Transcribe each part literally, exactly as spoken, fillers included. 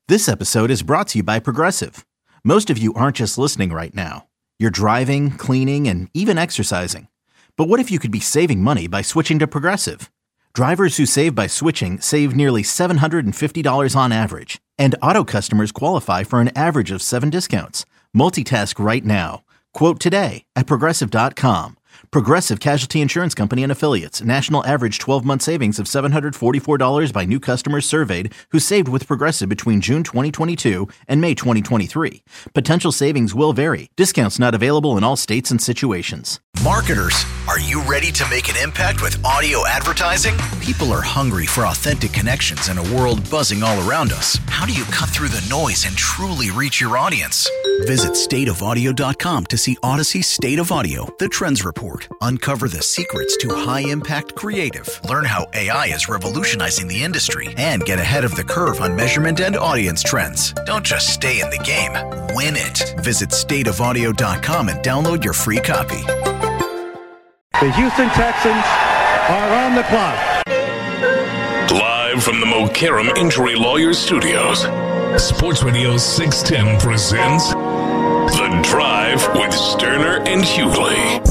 This episode is brought to you by Progressive. Most of you aren't just listening right now. You're driving, cleaning, and even exercising. But what if you could be saving money by switching to Progressive? Drivers who save by switching save nearly seven hundred fifty dollars on average. And auto customers qualify for an average of seven discounts. Multitask right now. Quote today at Progressive dot com. Progressive Casualty Insurance Company and Affiliates. National average twelve-month savings of seven hundred forty-four dollars by new customers surveyed who saved with Progressive between June twenty twenty-two and May twenty twenty-three. Potential savings will vary. Discounts not available in all states and situations. Marketers, are you ready to make an impact with audio advertising? People are hungry for authentic connections in a world buzzing all around us. How do you cut through the noise and truly reach your audience? Visit state of audio dot com to see Odyssey State of Audio, the Trends Report. Uncover the secrets to high-impact creative. Learn how A I is revolutionizing the industry and get ahead of the curve on measurement and audience trends. Don't just stay in the game, win it. Visit state of audio dot com and download your free copy. The Houston Texans are on the clock. Live from the Mokaram Injury Lawyers Studios, Sports Radio six ten presents The Drive with Sterner and Hughley.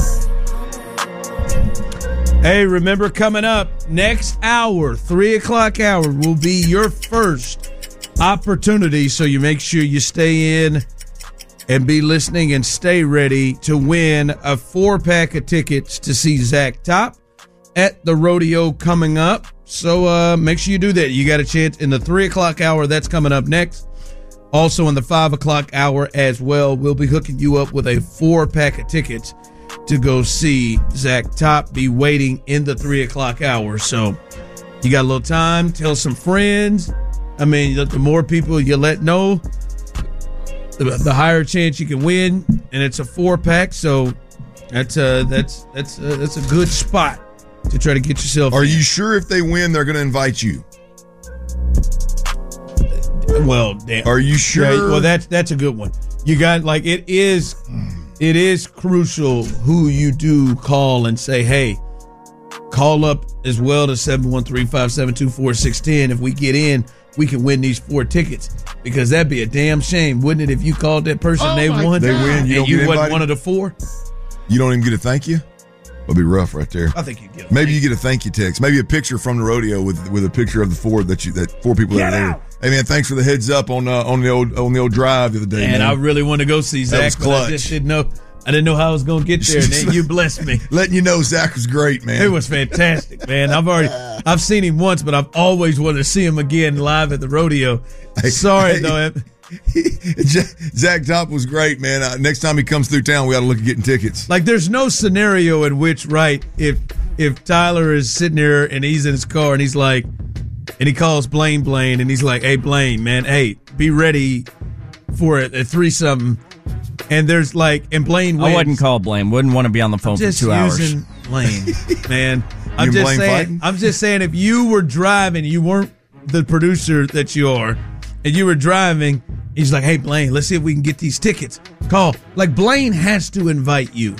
Hey, remember, coming up next hour, three o'clock hour, will be your first opportunity, so you make sure you stay in and be listening and stay ready to win a four-pack of tickets to see Zach Top at the rodeo coming up. So uh, make sure you do that. You got a chance in the three o'clock hour. That's coming up next. Also in the five o'clock hour as well, we'll be hooking you up with a four-pack of tickets to go see Zach Top. Be waiting in the three o'clock hour. So you got a little time. Tell some friends. I mean, the more people you let know, the, the higher chance you can win. And it's a four-pack, so that's a, that's that's a, that's a good spot to try to get yourself. Are in. you sure if they win, they're going to invite you? Well, damn. Are you sure? Yeah, well, that's that's a good one. You got, like, it is it is crucial who you do call and say, hey, call up as well to seven one three, five seven two, four six one zero. If we get in, we can win these four tickets, because that'd be a damn shame, wouldn't it, if you called that person, oh they won, they win, you and you wasn't one of the four? You don't even get a thank you? That'll be rough right there. I think you get. Maybe you get a thank you text. Maybe a picture from the rodeo with with a picture of the four that you that four people that are there. Hey man, thanks for the heads up on uh, on the old on the old drive the other day. And man. I really want to go see Zach. That was clutch. I just didn't know. I didn't know how I was going to get there, and then you blessed me. Letting you know Zach was great, man. It was fantastic, man. I've already I've seen him once, but I've always wanted to see him again live at the rodeo. Hey, Sorry hey, though. Zach Top was great, man. Uh, next time he comes through town, we ought to look at getting tickets. Like, there's no scenario in which, right, if if Tyler is sitting there and he's in his car and he's like, and he calls Blaine Blaine and he's like, hey, Blaine, man, hey, be ready for it at three something. And there's like, and Blaine wins. I wouldn't call Blaine. Wouldn't want to be on the phone I'm for just two hours. using Blaine, man. I'm You and just Blaine saying. fighting? I'm just saying, if you were driving, you weren't the producer that you are, and you were driving, he's like, hey, Blaine, let's see if we can get these tickets. Call. Like, Blaine has to invite you.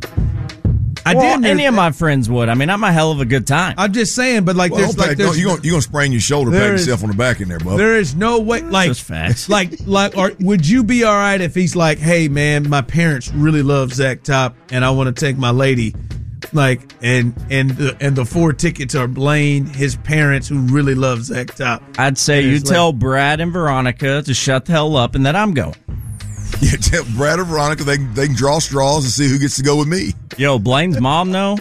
I well, didn't. any of my friends would. I mean, I'm a hell of a good time. I'm just saying, but like, Well, there's don't like, pat- there's, don't- you gonna you gonna sprain your shoulder, pat there is- yourself on the back in there, bub. there is no way. Like, Just facts. like, like, or would you be all right if he's like, hey, man, my parents really love Zach Top, and I want to take my lady. Like, and and the, and the four tickets are Blaine, his parents, who really love Zach Top. I'd say And you it's tell like- Brad and Veronica to shut the hell up and that I'm going. Yeah, tell Brad or Veronica they they can draw straws and see who gets to go with me. Yo, Blaine's mom, no?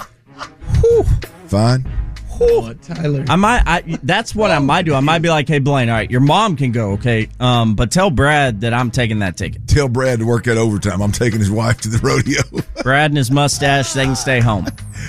Fine. Oh, Tyler. I might. I, that's what I might do. I might be like, hey, Blaine, all right, your mom can go, okay? Um, but tell Brad that I'm taking that ticket. Tell Brad to work that overtime. I'm taking his wife to the rodeo. Brad and his mustache, they can stay home.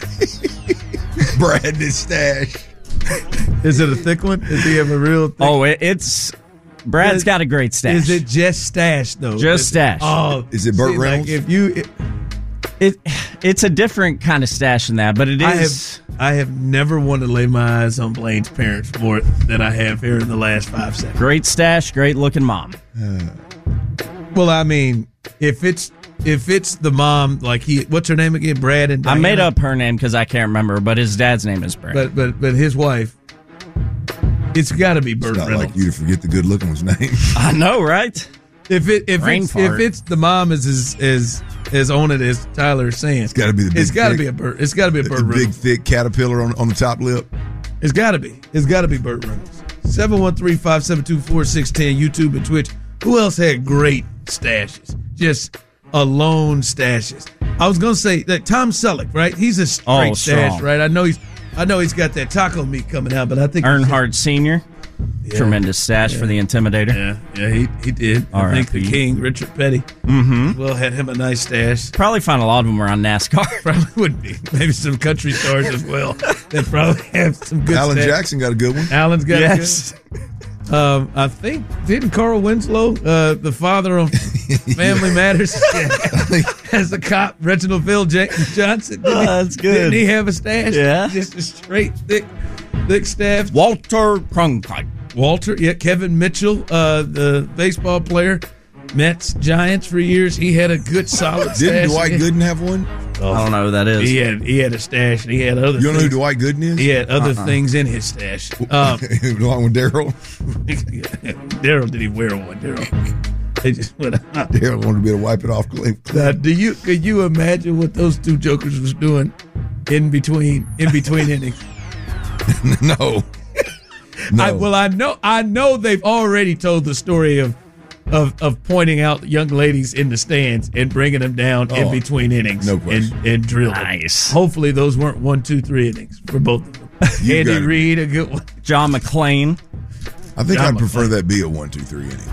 Brad and his stash. Is it a thick one? Does he have a real thick Oh, it, it's Brad's Is- got a great stash. Is it just stash though? Just Is- stash. Oh, Is it Burt see, Reynolds? Like if you, it, It it's a different kind of stash than that, but it I is. have, I have never wanted to lay my eyes on Blaine's parents more than I have here in the last five seconds. Great stash, great looking mom. Well, I mean, if it's if it's the mom, like he, what's her name again? Brad and I Diana? made up her name because I can't remember, but his dad's name is Brad. but but but his wife. It's got to be Burt It's not Reynolds. like you to forget the good looking one's name. I know, right? If it if Brain it's, fart. if it's the mom is as as as on it as Tyler is saying, It's got to be the big it's got to thick- be a Burt. It's got to be a the, Burt the big Reynolds. thick caterpillar on, on the top lip. It's got to be. It's got to be Burt Reynolds. seven one three, five seven two, four six one zero, YouTube and Twitch. Who else had great stashes? Just alone stashes. I was gonna say that Tom Selleck, right? He's a straight Oh, stash, strong. right? I know he's I know he's got that taco meat coming out, but I think Earnhardt Senior Yeah. Tremendous stash for the Intimidator. Yeah, yeah, he he did. I R I think the P King, Richard Petty, Mm-hmm. well had him a nice stash. Probably find a lot of them around NASCAR. Probably would be. Maybe some country stars as well. That probably have some good Alan stash. Jackson got a good one. Alan's got Yes. a good. Um, I think didn't Carl Winslow, uh, the father of Family Matters, as the cop, Reginald Phil J- Johnson. Didn't Oh, he- that's good. Didn't he have a stash? Yeah. Just a straight thick, thick staff. Walter Cronkite. Walter, yeah, Kevin Mitchell, uh, the baseball player, Mets, Giants for years. He had a good solid stash. Didn't Dwight Gooden have one? I don't know who that is. He had he had a stash. And he had other. You don't know who things. Dwight Gooden is? He had other Uh-uh. things in his stash. Um, Along with Daryl. Daryl didn't even wear one. Daryl, they just went out. Daryl wanted to be able to wipe it off. Now, do you could you imagine what those two jokers was doing in between in between innings? no. No. I, well, I know I know they've already told the story of of of pointing out young ladies in the stands and bringing them down in Oh, between innings no and question. and drilling. Nice. Hopefully, those weren't one, two, three innings for both of them. You Andy got it. Reid, a good one. John McClane. I think John I'd prefer McClane. that be a one, two, three inning.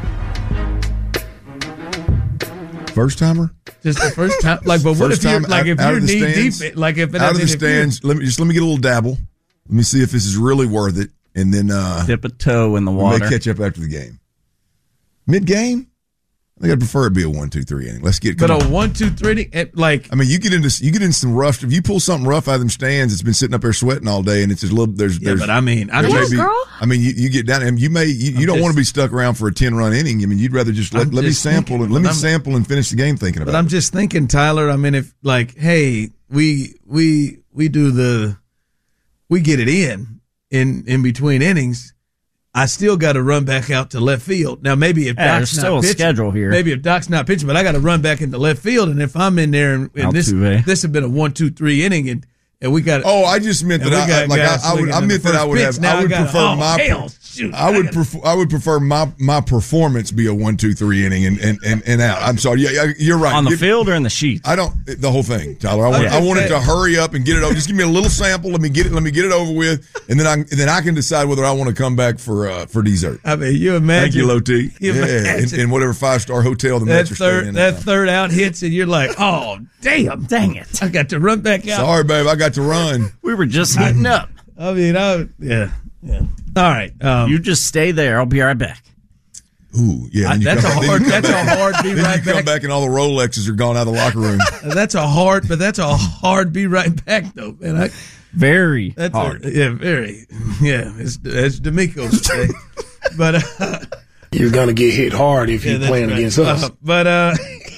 First timer? Just the first time, like, but what First if you're time like out- if out you're of the knee stands? deep, like if it, Out I of mean, the if you're- stands. Let me just let me get a little dabble. Let me see if this is really worth it, and then uh, Dip a toe in the we water. may catch up after the game. Mid game, I think I'd prefer it be a one, two, three inning. Let's get. But come a on. one, two, three, inning, eh, like I mean, you get into you get into some rough. If you pull something rough out of them stands, it's been sitting up there sweating all day, and it's just a little. There's, yeah. there's But I mean, I there just, may be- I mean, you, you get down, and you may you, you don't just- want to be stuck around for a ten run inning. I mean, you'd rather just let, I'm let me just sample thinking, and let me I'm- sample and finish the game thinking about But I'm it. just thinking, Tyler. I mean, if like, hey, we we we do the we get it in in in between innings. I still got to run back out to left field. Now, maybe if Yeah, Doc's there's still not a pitching, schedule here. Maybe if Doc's not pitching, but I got to run back into left field. And if I'm in there and, and this Altuve. this had been a one, two, three inning, and and we got Oh, I just meant And that we I got like I, guys I would swinging I in meant the that I first would have pitch. Now I would I gotta- prefer oh, my hell, shoot, I I would gotta- prefer I would prefer my my performance be a one two three inning and and, and, and out. I'm sorry, yeah, yeah, you're right. On the Give- field or in the sheets? I don't the whole thing, Tyler. I want Okay. I want it to hurry up and get it over. Just give me a little sample. Let me get it. Let me get it over with, and then I and then I can decide whether I want to come back for uh, for dessert. I mean, you imagine. Thank you, Low T. You Yeah, in, imagine. in whatever five star hotel the that Mets are staying third in. that third out hits, and you're like, oh damn, Dang it. I got to run back out. Sorry, babe, I got to run. We were just heating up. I mean, I yeah, yeah. All right, um, You just stay there. I'll be right back. Ooh, yeah. I- then you that's come a back- then hard. you come That's a back- hard. Be Then right you come back. back and all the Rolexes are gone out of the locker room. That's a hard, but that's a hard. Be right back though, man. I, Very that's hard. A, yeah, very. Yeah, it's as D'Amico would say. But uh, You're gonna get hit hard if yeah, you're that's playing right. against us. Uh, but uh,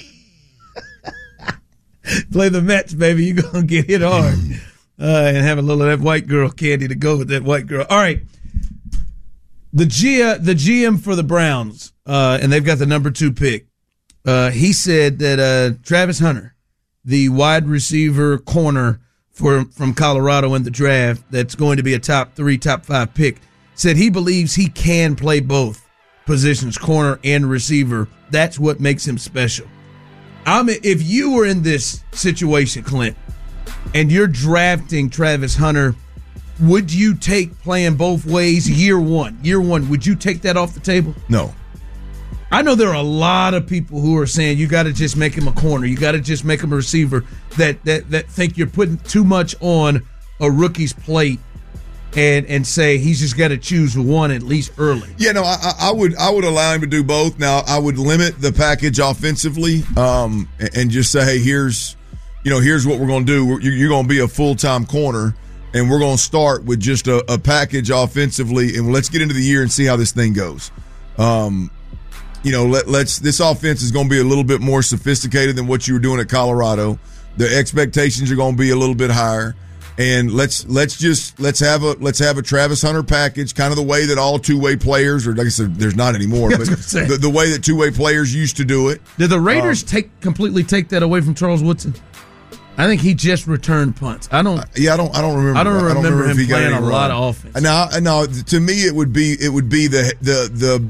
play the Mets, baby. You're gonna get hit hard. Uh, and have a little of that white girl candy to go with that white girl. All right. The G the G M for the Browns, uh, and they've got the number two pick. Uh, he said that uh, Travis Hunter, the wide receiver corner for from Colorado in the draft, that's going to be a top three, top five pick, said he believes he can play both positions, corner and receiver. That's what makes him special. I mean, if you were in this situation, Clint, and you're drafting Travis Hunter, would you take playing both ways year one? Year one, would you take that off the table? No. I know there are a lot of people who are saying you got to just make him a corner. You got to just make him a receiver that, that that think you're putting too much on a rookie's plate and and say he's just got to choose one at least early. Yeah, no, I, I would I would allow him to do both. Now, I would limit the package offensively, um, and, and just say, hey, here's, you know, here's what we're going to do. We're, you're you're going to be a full time corner, and we're going to start with just a, a package offensively, and let's get into the year and see how this thing goes. Um, you know, let, let's this offense is going to be a little bit more sophisticated than what you were doing at Colorado. The expectations are going to be a little bit higher. And let's let's just let's have a let's have a Travis Hunter package, kind of the way that all two way players, or like I said, there's not anymore, but the, the way that two way players used to do it. Did the Raiders um, take completely take that away from Charles Woodson? I think he just returned punts. I don't. Yeah, I don't. I don't remember. I don't remember, I don't remember him if he playing got a lot of offense. No, no. To me, it would be it would be the the the.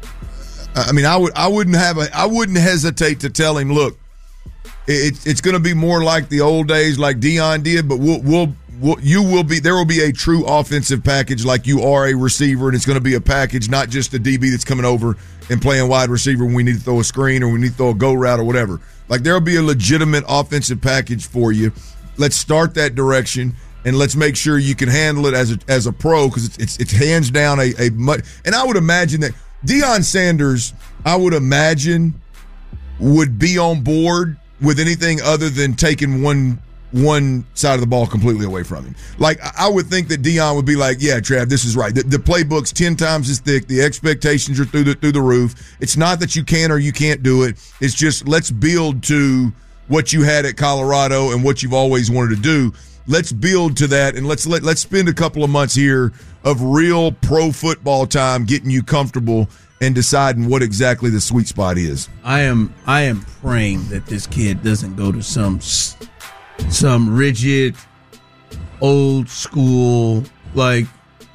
I mean, I would I wouldn't have a I wouldn't hesitate to tell him, look, it, it's going to be more like the old days, like Deion did, but we'll we'll. Well, you will be there will be a true offensive package like you are a receiver, and it's going to be a package, not just a D B that's coming over and playing wide receiver when we need to throw a screen or we need to throw a go route or whatever. Like, there will be a legitimate offensive package for you. Let's start that direction, and let's make sure you can handle it as a as a pro, because it's, it's it's hands down a a much. And I would imagine that Deion Sanders, I would imagine, would be on board with anything other than taking one. one side of the ball completely away from him. Like, I would think that Deion would be like, yeah, Trav, this is right. The, the playbook's ten times as thick. The expectations are through the through the roof. It's not that you can or you can't do it. It's just, let's build to what you had at Colorado and what you've always wanted to do. Let's build to that, and let's let, let's spend a couple of months here of real pro football time getting you comfortable and deciding what exactly the sweet spot is. I am I am praying that this kid doesn't go to some some rigid, old school, like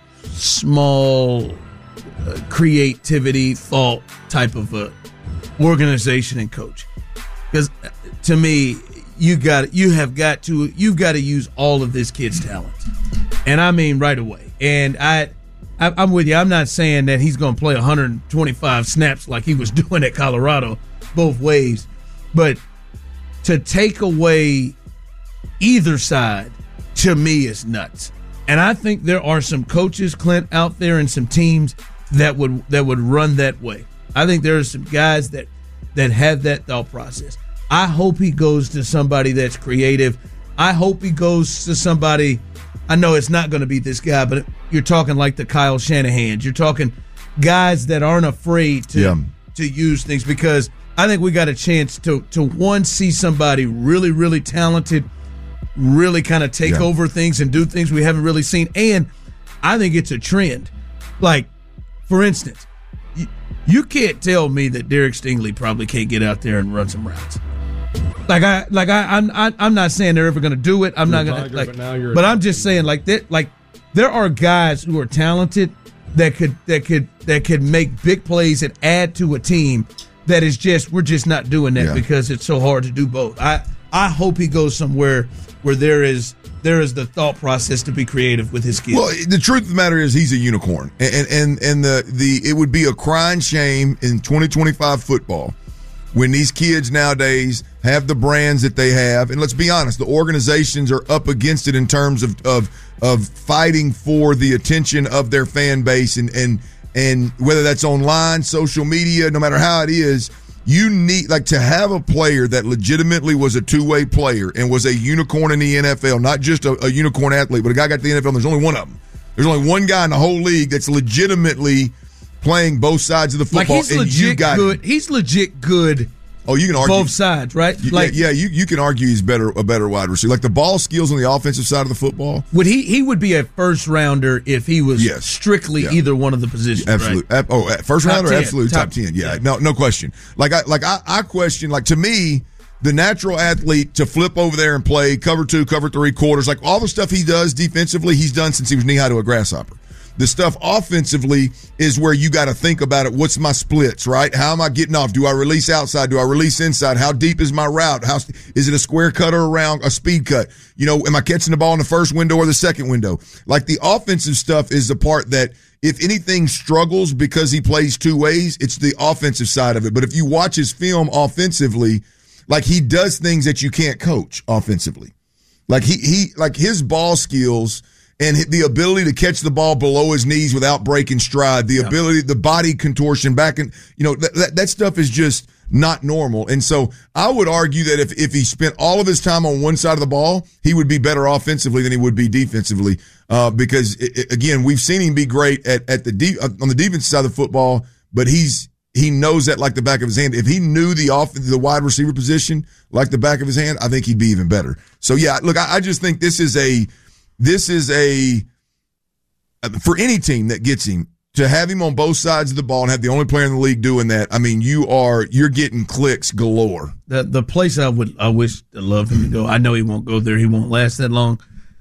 small uh, creativity thought type of a organization and coach. Because to me, you got you have got to you've got to use all of this kid's talent, and I mean right away. And I, I I'm with you. I'm not saying that he's going to play one hundred twenty-five snaps like he was doing at Colorado, both ways, but to take away either side, to me, is nuts. And I think there are some coaches, Clint, out there and some teams that would that would run that way. I think there are some guys that that have that thought process. I hope he goes to somebody that's creative. I hope he goes to somebody, I know it's not going to be this guy, but you're talking like the Kyle Shanahans. You're talking guys that aren't afraid to, yeah. to use things, because I think we got a chance to, to one, see somebody really, really talented, really kind of take yeah. over things and do things we haven't really seen. And I think it's a trend. Like, for instance, you, you can't tell me that Derek Stingley probably can't get out there and run some routes. Like I, like I, I'm, I, I'm not saying they're ever going to do it. I'm you're not going to, like, but, now you're but I'm just saying, like that, like there are guys who are talented that could, that could, that could make big plays and add to a team that is just, we're just not doing that yeah. because it's so hard to do both. I, I hope he goes somewhere where there is there is the thought process to be creative with his kids. Well, the truth of the matter is he's a unicorn, and and and the the it would be a crying shame in twenty twenty-five football when these kids nowadays have the brands that they have. And let's be honest, the organizations are up against it in terms of of of fighting for the attention of their fan base, and and and whether that's online, social media, no matter how it is. You need, like, to have a player that legitimately was a two-way player and was a unicorn in the N F L, not just a, a unicorn athlete, but a guy got to the N F L, and there's only one of them. There's only one guy in the whole league that's legitimately playing both sides of the football. Like, he's and legit you got good. Him. He's legit good. Oh, you can argue both sides, right? You, like, yeah, you, you can argue he's better a better wide receiver. Like the ball skills on the offensive side of the football. Would he he would be a first rounder if he was yes. strictly yeah. either one of the positions. Absolutely. Right? Oh, first top rounder, ten. absolutely top, top ten. Yeah, yeah, no, no question. Like I like I, I question. Like, to me, the natural athlete to flip over there and play cover two, cover three quarters, like all the stuff he does defensively, he's done since he was knee high to a grasshopper. The stuff offensively is where you got to think about it. What's my splits, right? How am I getting off? Do I release outside? Do I release inside? How deep is my route? How is it a square cut or around a speed cut? You know, am I catching the ball in the first window or the second window? Like, the offensive stuff is the part that, if anything struggles because he plays two ways, it's the offensive side of it. But if you watch his film offensively, like, he does things that you can't coach offensively. Like he he like his ball skills and the ability to catch the ball below his knees without breaking stride, the yeah. ability, the body contortion back, and you know that, that that stuff is just not normal. And so I would argue that if if he spent all of his time on one side of the ball, he would be better offensively than he would be defensively. Uh, because it, it, again, we've seen him be great at at the de- on the defensive side of the football, but he's he knows that like the back of his hand. If he knew the off the wide receiver position like the back of his hand, I think he'd be even better. So yeah, look, I, I just think this is a this is a for any team that gets him, to have him on both sides of the ball and have the only player in the league doing that. I mean, you are you're getting clicks galore. The the place I would I wish I love him to go. I know he won't go there. He won't last that long.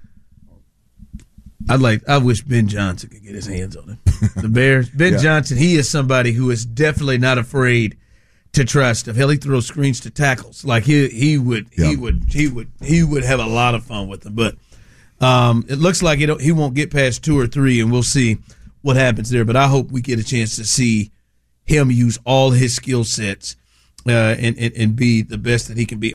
I'd like. I wish Ben Johnson could get his hands on him. The Bears. Ben yeah. Johnson. He is somebody who is definitely not afraid to try stuff. Hell, he throws screens to tackles. Like he he would yeah. he would he would he would have a lot of fun with them. But um, it looks like it, he won't get past two or three, and we'll see what happens there. But I hope we get a chance to see him use all his skill sets uh, and, and and be the best that he can be.